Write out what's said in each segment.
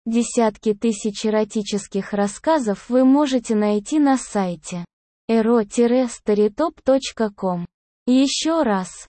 Десятки тысяч эротических рассказов вы можете найти на сайте ero-storytop.com. Еще раз,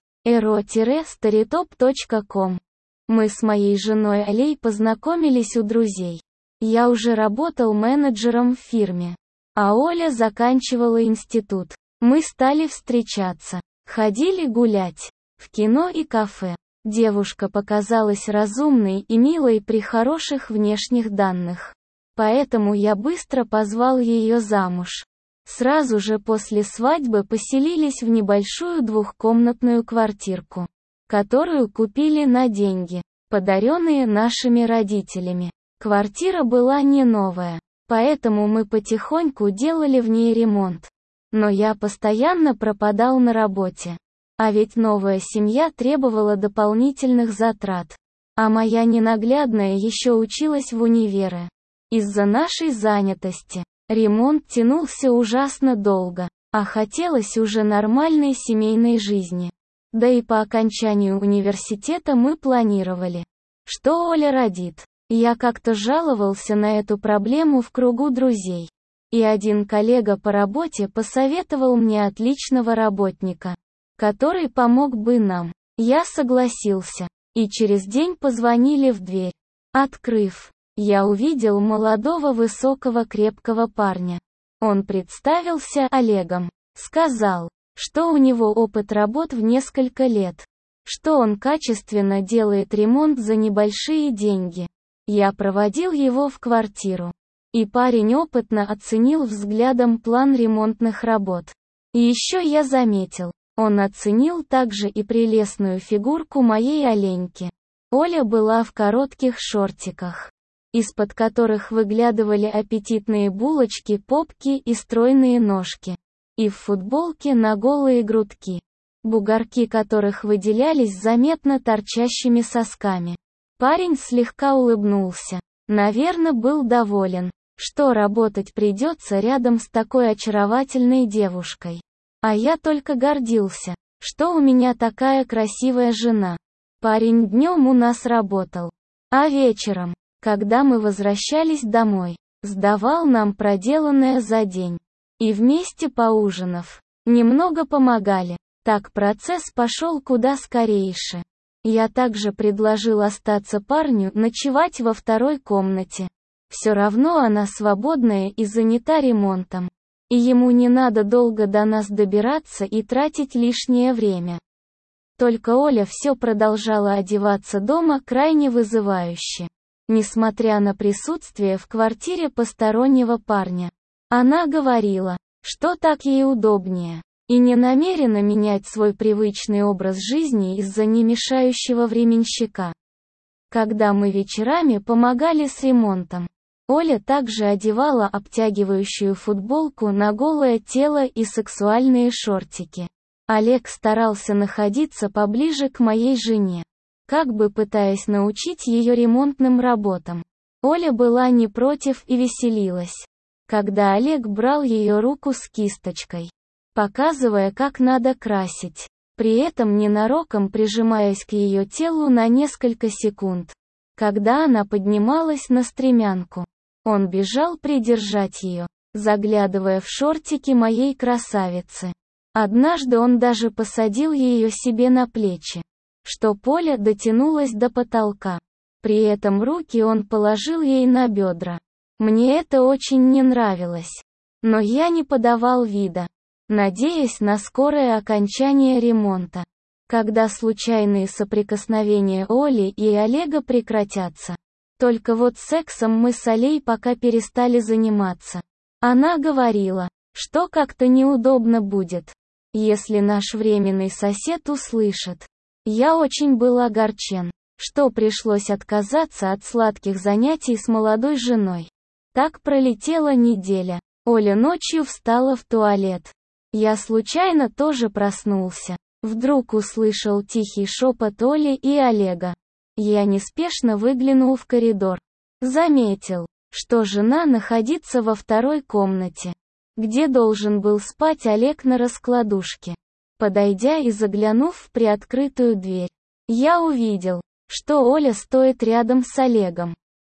ero-storytop.com. Мы с моей женой Олей познакомились у друзей. Я уже работал менеджером в фирме, а Оля заканчивала институт. Мы стали встречаться, ходили гулять, в кино и кафе. Девушка показалась разумной и милой при хороших внешних данных. Поэтому я быстро позвал ее замуж. Сразу же после свадьбы поселились в небольшую двухкомнатную квартирку, которую купили на деньги, подаренные нашими родителями. Квартира была не новая, поэтому мы потихоньку делали в ней ремонт. Но я постоянно пропадал на работе. А ведь новая семья требовала дополнительных затрат. А моя ненаглядная еще училась в универе. Из-за нашей занятости ремонт тянулся ужасно долго, а хотелось уже нормальной семейной жизни. Да и по окончанию университета мы планировали, что Оля родит. Я как-то жаловался на эту проблему в кругу друзей. И один коллега по работе посоветовал мне отличного работника, который помог бы нам. Я согласился. И через день позвонили в дверь. Открыв, я увидел молодого высокого крепкого парня. Он представился Олегом. Сказал, что у него опыт работ в несколько лет. Что он качественно делает ремонт за небольшие деньги. Я проводил его в квартиру. И парень опытно оценил взглядом план ремонтных работ. И еще я заметил, он оценил также и прелестную фигурку моей Оленьки. Оля была в коротких шортиках, из-под которых выглядывали аппетитные булочки, попки и стройные ножки. И в футболке на голые грудки, бугорки которых выделялись заметно торчащими сосками. Парень слегка улыбнулся. Наверное, был доволен, что работать придется рядом с такой очаровательной девушкой. А я только гордился, что у меня такая красивая жена. Парень днем у нас работал, а вечером, когда мы возвращались домой, сдавал нам проделанное за день. И вместе поужинав, немного помогали. Так процесс пошел куда скорейше. Я также предложил остаться парню ночевать во второй комнате. Все равно она свободная и занята ремонтом. И ему не надо долго до нас добираться и тратить лишнее время. Только Оля все продолжала одеваться дома крайне вызывающе. Несмотря на присутствие в квартире постороннего парня. Она говорила, что так ей удобнее. И не намерена менять свой привычный образ жизни из-за немешающего временщика. Когда мы вечерами помогали с ремонтом, Оля также одевала обтягивающую футболку на голое тело и сексуальные шортики. Олег старался находиться поближе к моей жене, как бы пытаясь научить ее ремонтным работам. Оля была не против и веселилась, когда Олег брал ее руку с кисточкой, показывая, как надо красить, при этом ненароком прижимаясь к ее телу на несколько секунд. Когда она поднималась на стремянку, он бежал придержать ее, заглядывая в шортики моей красавицы. Однажды он даже посадил ее себе на плечи, что Оля дотянулась до потолка. При этом руки он положил ей на бедра. Мне это очень не нравилось. Но я не подавал вида, надеясь на скорое окончание ремонта. Когда случайные соприкосновения Оли и Олега прекратятся. Только вот сексом мы с Олей пока перестали заниматься. Она говорила, что как-то неудобно будет, если наш временный сосед услышит. Я очень был огорчен, что пришлось отказаться от сладких занятий с молодой женой. Так пролетела неделя. Оля ночью встала в туалет. Я случайно тоже проснулся. Вдруг услышал тихий шепот Оли и Олега. Я неспешно выглянул в коридор. Заметил, что жена находится во второй комнате, где должен был спать Олег на раскладушке. Подойдя и заглянув в приоткрытую дверь, я увидел, что Оля стоит рядом с Олегом.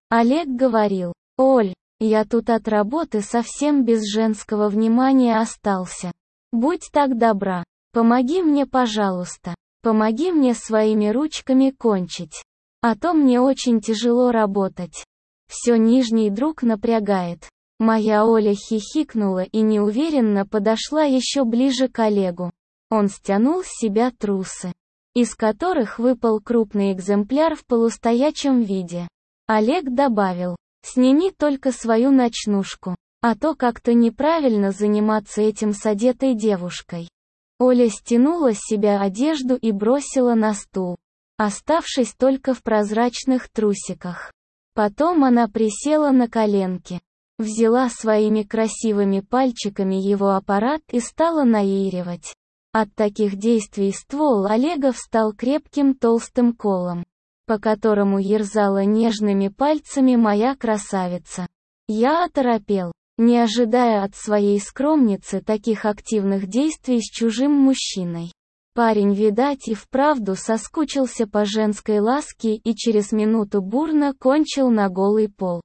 Олег говорил: «Оль, я тут от работы совсем без женского внимания остался. Будь так добра, помоги мне, пожалуйста. Помоги мне своими ручками кончить. А то мне очень тяжело работать. Все нижний друг напрягает». Моя Оля хихикнула и неуверенно подошла еще ближе к Олегу. Он стянул с себя трусы, из которых выпал крупный экземпляр в полустоячем виде. Олег добавил: «Сними только свою ночнушку, а то как-то неправильно заниматься этим с одетой девушкой». Оля стянула с себя одежду и бросила на стул, оставшись только в прозрачных трусиках. Потом она присела на коленки, взяла своими красивыми пальчиками его аппарат и стала наигрывать. От таких действий ствол Олега встал крепким толстым колом, по которому ерзала нежными пальцами моя красавица. Я оторопел, не ожидая от своей скромницы таких активных действий с чужим мужчиной. Парень, видать, и вправду соскучился по женской ласке и через минуту бурно кончил на голый пол.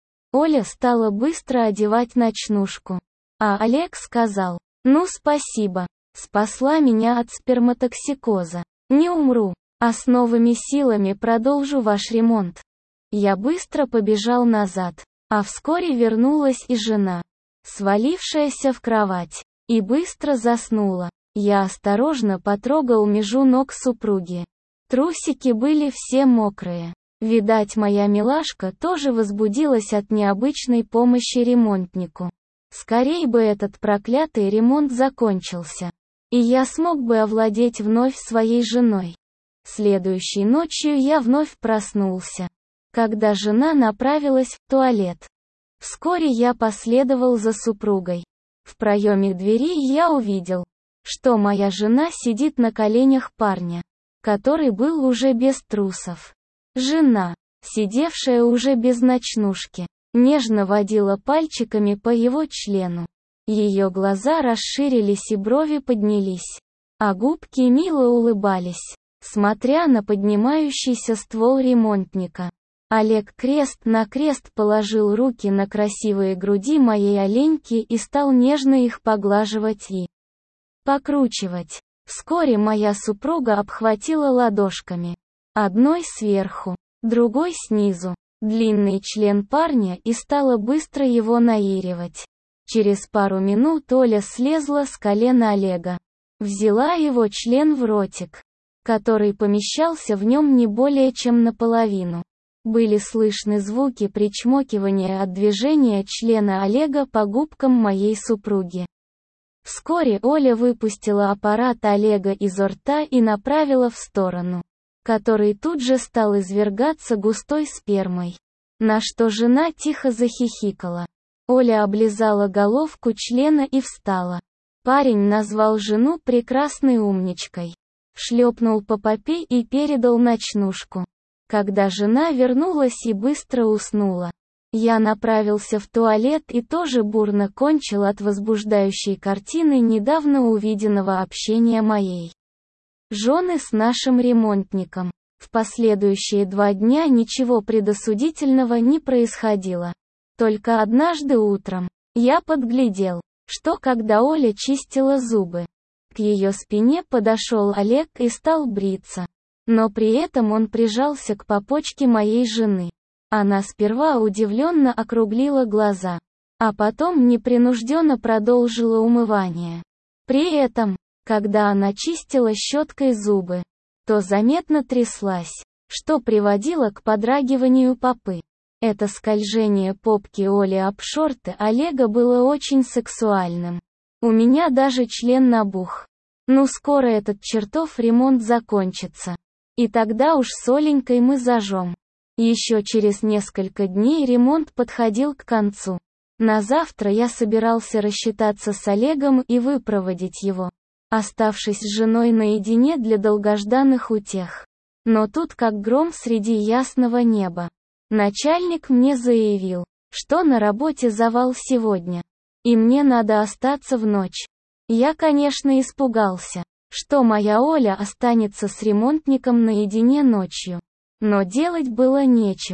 Оля стала быстро одевать ночнушку, а Олег сказал: «Ну спасибо, спасла меня от сперматоксикоза. Не умру, а с новыми силами продолжу ваш ремонт». Я быстро побежал назад, а вскоре вернулась и жена, свалившаяся в кровать, и быстро заснула. Я осторожно потрогал межу ног супруги. Трусики были все мокрые. Видать, моя милашка тоже возбудилась от необычной помощи ремонтнику. Скорей бы этот проклятый ремонт закончился, и я смог бы овладеть вновь своей женой. Следующей ночью я вновь проснулся, когда жена направилась в туалет. Вскоре я последовал за супругой. В проеме двери я увидел, что моя жена сидит на коленях парня, который был уже без трусов. Жена, сидевшая уже без ночнушки, нежно водила пальчиками по его члену. Ее глаза расширились и брови поднялись, а губки мило улыбались, смотря на поднимающийся ствол ремонтника. Олег крест на крест положил руки на красивые груди моей оленьки и стал нежно их поглаживать и покручивать. Вскоре моя супруга обхватила ладошками, одной сверху, другой снизу, длинный член парня и стала быстро его наигрывать. Через пару минут Оля слезла с колена Олега, взяла его член в ротик, который помещался в нем не более чем наполовину. Были слышны звуки причмокивания от движения члена Олега по губкам моей супруги. Вскоре Оля выпустила аппарат Олега изо рта и направила в сторону, который тут же стал извергаться густой спермой. На что жена тихо захихикала. Оля облизала головку члена и встала. Парень назвал жену прекрасной умничкой, шлепнул по попе и передал ночнушку. Когда жена вернулась и быстро уснула, я направился в туалет и тоже бурно кончил от возбуждающей картины недавно увиденного общения моей жены с нашим ремонтником. В последующие 2 дня ничего предосудительного не происходило. Только однажды утром я подглядел, что когда Оля чистила зубы, к ее спине подошел Олег и стал бриться. Но при этом он прижался к попочке моей жены. Она сперва удивленно округлила глаза, а потом непринужденно продолжила умывание. При этом, когда она чистила щеткой зубы, то заметно тряслась, что приводило к подрагиванию попы. Это скольжение попки Оли об шорты Олега было очень сексуальным. У меня даже член набух. Ну скоро этот чертов ремонт закончится. И тогда уж с Оленькой мы зажжем. Еще через несколько дней ремонт подходил к концу. На завтра я собирался рассчитаться с Олегом и выпроводить его, оставшись с женой наедине для долгожданных утех. Но тут как гром среди ясного неба. Начальник мне заявил, что на работе завал сегодня, и мне надо остаться в ночь. Я, конечно, испугался, что моя Оля останется с ремонтником наедине ночью. Но делать было нечего,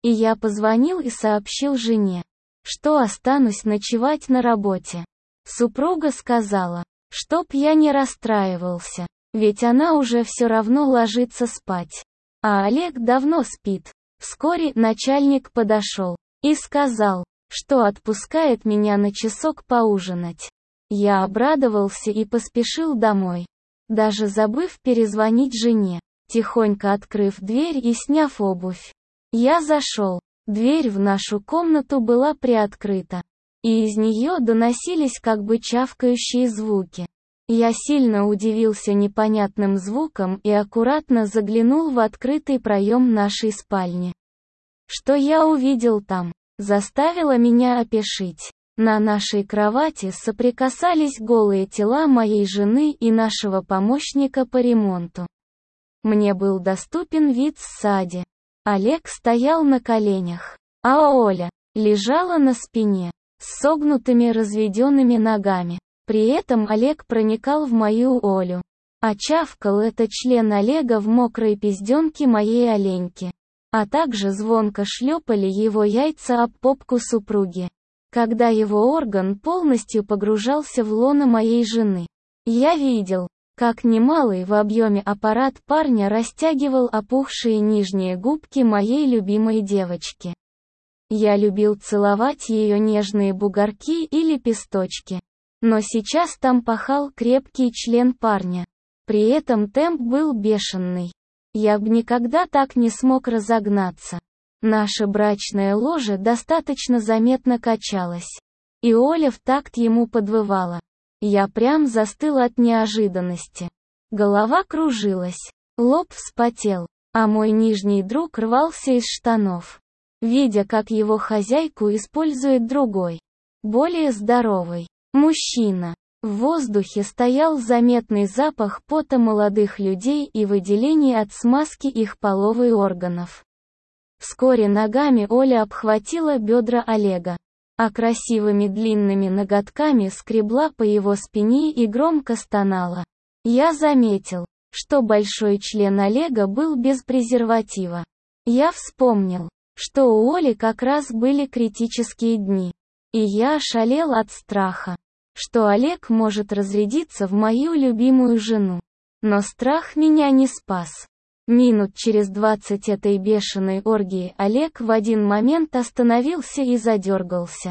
И я позвонил и сообщил жене, что останусь ночевать на работе. Супруга сказала, чтоб я не расстраивался, ведь она уже все равно ложится спать. А Олег давно спит. Вскоре начальник подошел и сказал, что отпускает меня на часок поужинать. Я обрадовался и поспешил домой, даже забыв перезвонить жене. Тихонько открыв дверь и сняв обувь, я зашел. Дверь в нашу комнату была приоткрыта, и из нее доносились как бы чавкающие звуки. Я сильно удивился непонятным звуком и аккуратно заглянул в открытый проем нашей спальни. Что я увидел там, заставило меня опешить. На нашей кровати соприкасались голые тела моей жены и нашего помощника по ремонту. Мне был доступен вид в саде. Олег стоял на коленях, а Оля лежала на спине, с согнутыми разведенными ногами. При этом Олег проникал в мою Олю. А чавкал это член Олега в мокрой пизденке моей оленьки. А также звонко шлепали его яйца об попку супруги, когда его орган полностью погружался в лоно моей жены. Я видел, как немалый в объеме аппарат парня растягивал опухшие нижние губки моей любимой девочки. Я любил целовать ее нежные бугорки и лепесточки. Но сейчас там пахал крепкий член парня. При этом темп был бешеный. Я бы никогда так не смог разогнаться. Наше брачное ложе достаточно заметно качалось. И Оля в такт ему подвывала. Я прям застыл от неожиданности. Голова кружилась, лоб вспотел, а мой нижний друг рвался из штанов, видя, как его хозяйку использует другой, более здоровый мужчина. В воздухе стоял заметный запах пота молодых людей и выделений от смазки их половых органов. Вскоре ногами Оля обхватила бедра Олега, а красивыми длинными ноготками скребла по его спине и громко стонала. Я заметил, что большой член Олега был без презерватива. Я вспомнил, что у Оли как раз были критические дни. И я ошалел от страха, что Олег может разрядиться в мою любимую жену. Но страх меня не спас. Минут через 20 этой бешеной оргии Олег в один момент остановился и задергался,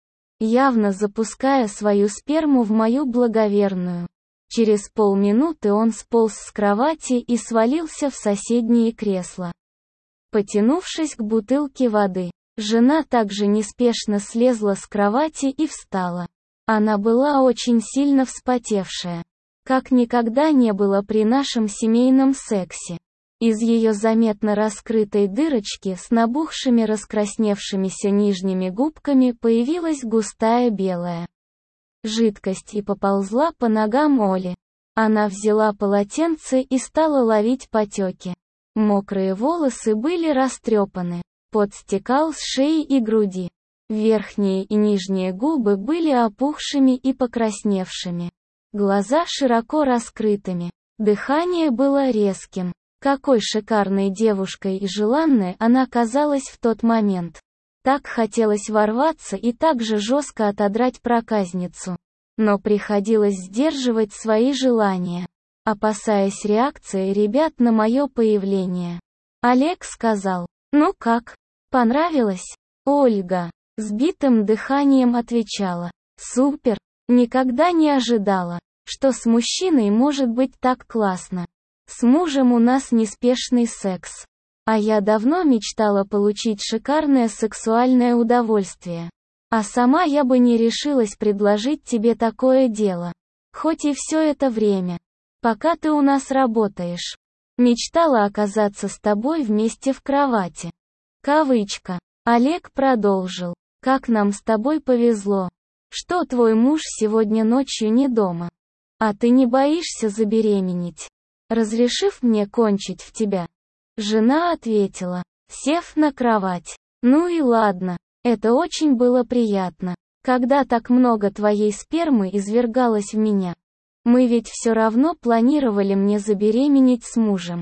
явно запуская свою сперму в мою благоверную. Через полминуты он сполз с кровати и свалился в соседнее кресло. Потянувшись к бутылке воды, жена также неспешно слезла с кровати и встала. Она была очень сильно вспотевшая, как никогда не было при нашем семейном сексе. Из ее заметно раскрытой дырочки с набухшими раскрасневшимися нижними губками появилась густая белая жидкость и поползла по ногам Оли. Она взяла полотенце и стала ловить потеки. Мокрые волосы были растрепаны, пот стекал с шеи и груди. Верхние и нижние губы были опухшими и покрасневшими. Глаза широко раскрытыми. Дыхание было резким. Какой шикарной девушкой и желанной она казалась в тот момент. Так хотелось ворваться и так же жестко отодрать проказницу. Но приходилось сдерживать свои желания, опасаясь реакции ребят на мое появление. Олег сказал: «Ну как? Понравилось?» Ольга сбитым дыханием отвечала: «Супер! Никогда не ожидала, что с мужчиной может быть так классно. С мужем у нас неспешный секс. А я давно мечтала получить шикарное сексуальное удовольствие. А сама я бы не решилась предложить тебе такое дело. Хоть и все это время, пока ты у нас работаешь. Мечтала оказаться с тобой вместе в кровати». Кавычка. Олег продолжил: «Как нам с тобой повезло, что твой муж сегодня ночью не дома. А ты не боишься забеременеть, разрешив мне кончить в тебя?» Жена ответила, сев на кровать: «Ну и ладно, это очень было приятно, когда так много твоей спермы извергалось в меня. Мы ведь все равно планировали мне забеременеть с мужем.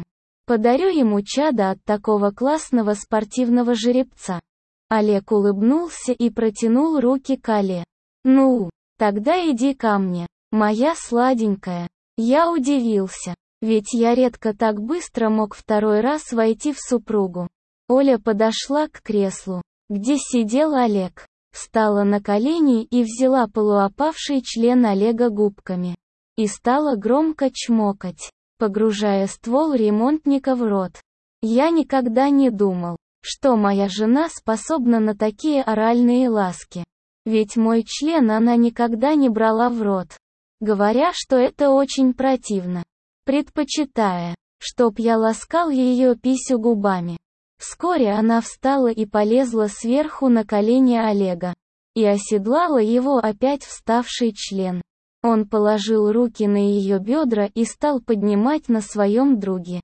Подарю ему чадо от такого классного спортивного жеребца. Олег улыбнулся и протянул руки к Але. Ну, тогда иди ко мне, моя сладенькая. Я удивился, ведь я редко так быстро мог второй раз войти в супругу. Оля подошла к креслу, где сидел Олег, встала на колени и взяла полуопавший член Олега губками. И стала громко чмокать, погружая ствол ремонтника в рот. Я никогда не думал, что моя жена способна на такие оральные ласки. Ведь мой член она никогда не брала в рот, говоря, что это очень противно, предпочитая, чтоб я ласкал ее писю губами. Вскоре она встала и полезла сверху на колени Олега, и оседлала его опять вставший член. Он положил руки на ее бедра и стал поднимать на своем друге.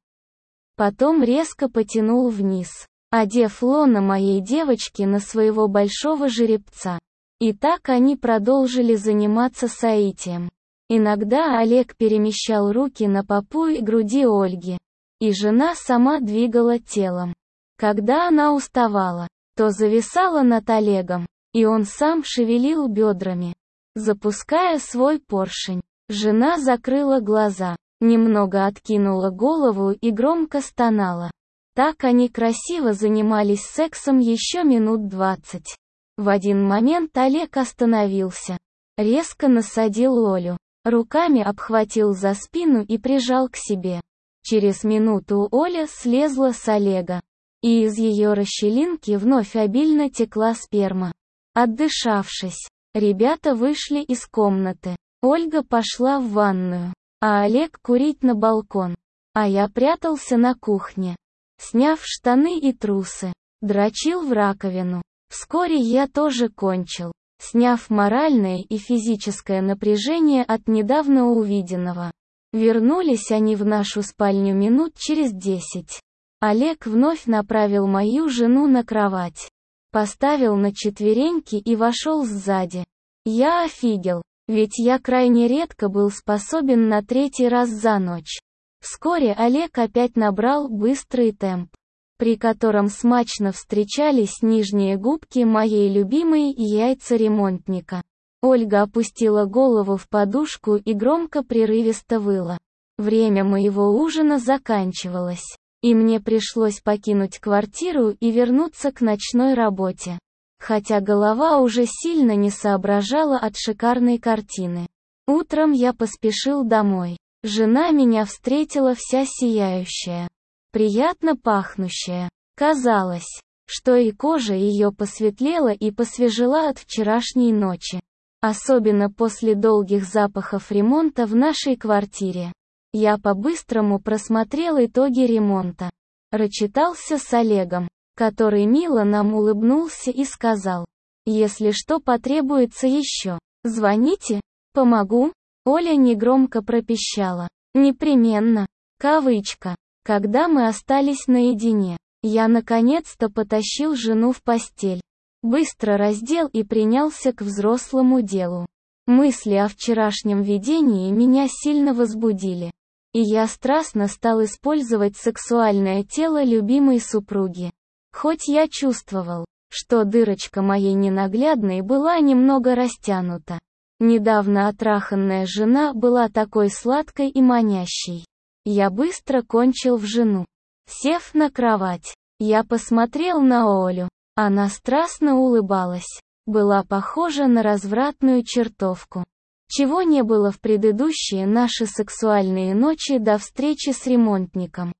Потом резко потянул вниз, одев лоно моей девочки на своего большого жеребца. И так они продолжили заниматься соитием. Иногда Олег перемещал руки на попу и груди Ольги, и жена сама двигала телом. Когда она уставала, то зависала над Олегом, и он сам шевелил бедрами, запуская свой поршень. Жена закрыла глаза, немного откинула голову и громко стонала. Так они красиво занимались сексом еще минут 20. В один момент Олег остановился, резко насадил Олю, руками обхватил за спину и прижал к себе. Через минуту Оля слезла с Олега, и из ее расщелинки вновь обильно текла сперма. Отдышавшись, ребята вышли из комнаты. Ольга пошла в ванную, а Олег курить на балкон. А я прятался на кухне, сняв штаны и трусы, дрочил в раковину. Вскоре я тоже кончил, сняв моральное и физическое напряжение от недавно увиденного. Вернулись они в нашу спальню минут через 10. Олег вновь направил мою жену на кровать, поставил на четвереньки и вошел сзади. Я офигел, ведь я крайне редко был способен на третий раз за ночь. Вскоре Олег опять набрал быстрый темп, при котором смачно встречались нижние губки моей любимой и яйца ремонтника. Ольга опустила голову в подушку и громко прерывисто выла. Время моего ужина заканчивалось, и мне пришлось покинуть квартиру и вернуться к ночной работе. Хотя голова уже сильно не соображала от шикарной картины. Утром я поспешил домой. Жена меня встретила вся сияющая, приятно пахнущая. Казалось, что и кожа ее посветлела и посвежела от вчерашней ночи. Особенно после долгих запахов ремонта в нашей квартире. Я по-быстрому просмотрел итоги ремонта. Рачитался с Олегом, который мило нам улыбнулся и сказал: «Если что потребуется еще, звоните, помогу». Оля негромко пропищала: «Непременно». Кавычка. Когда мы остались наедине, я наконец-то потащил жену в постель. Быстро раздел и принялся к взрослому делу. Мысли о вчерашнем видении меня сильно возбудили, и я страстно стал использовать сексуальное тело любимой супруги. Хоть я чувствовал, что дырочка моей ненаглядной была немного растянута. Недавно отраханная жена была такой сладкой и манящей. Я быстро кончил в жену. Сев на кровать, я посмотрел на Олю. Она страстно улыбалась, была похожа на развратную чертовку. Чего не было в предыдущие наши сексуальные ночи до встречи с ремонтником.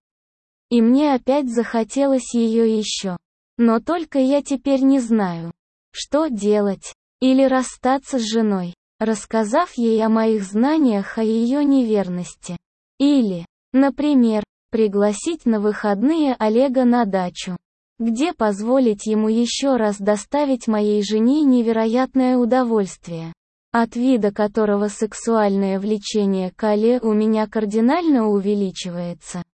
И мне опять захотелось ее еще. Но только я теперь не знаю, что делать. Или расстаться с женой, рассказав ей о моих знаниях о ее неверности. Или, например, пригласить на выходные Олега на дачу, где позволить ему еще раз доставить моей жене невероятное удовольствие, от вида которого сексуальное влечение к Оле у меня кардинально увеличивается.